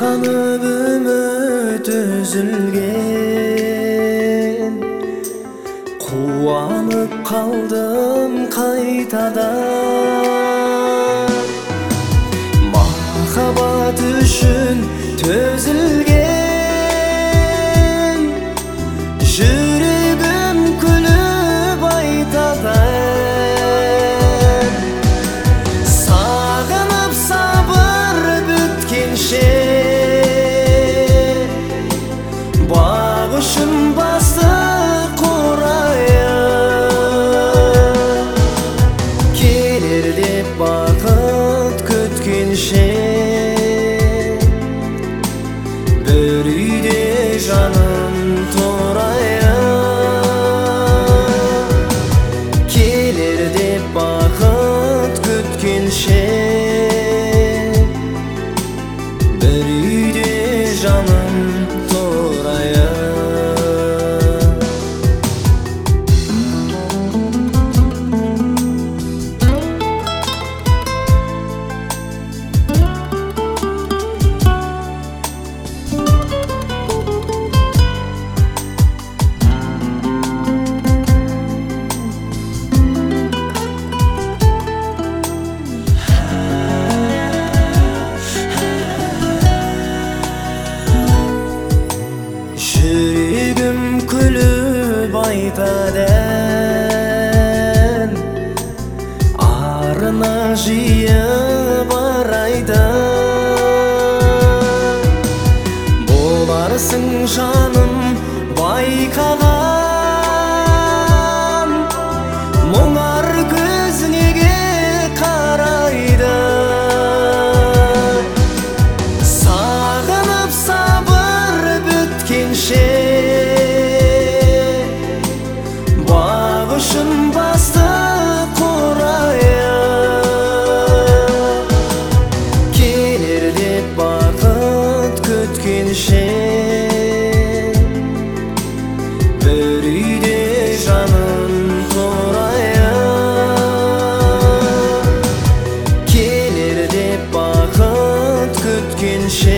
kanıp ümit üzülgen, kuanıp kaldım kaytadan. Mahabat üçün tözülgen, жүрегім күліп айтадан. Сағынып сабыр бүткенше, бақ үшін басты қурая. Келер деп бақыт күткенше, бір үйде жаным тұрая. Келер деп бақыт күткенше, бір үйде жаным тұрая. Жүрегім күліп айтадан, арына жиып арайдан. Боларсың жаным байқаған, мұңар көз неге қарайды. Сағынып сабыр бүткенше, бақ үшін басты қурая. Келер деп бақыт күткенше, бір үйде жаным тұрая. Келер деп бақыт күткенше,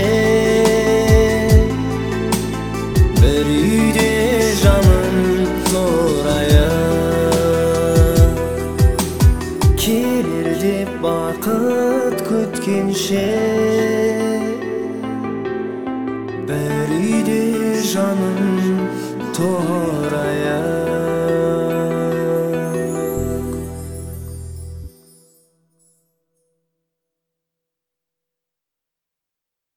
бір үйде жаным тұрая. Келер деп бақыт күткенше, бір үйде жаным тұрая.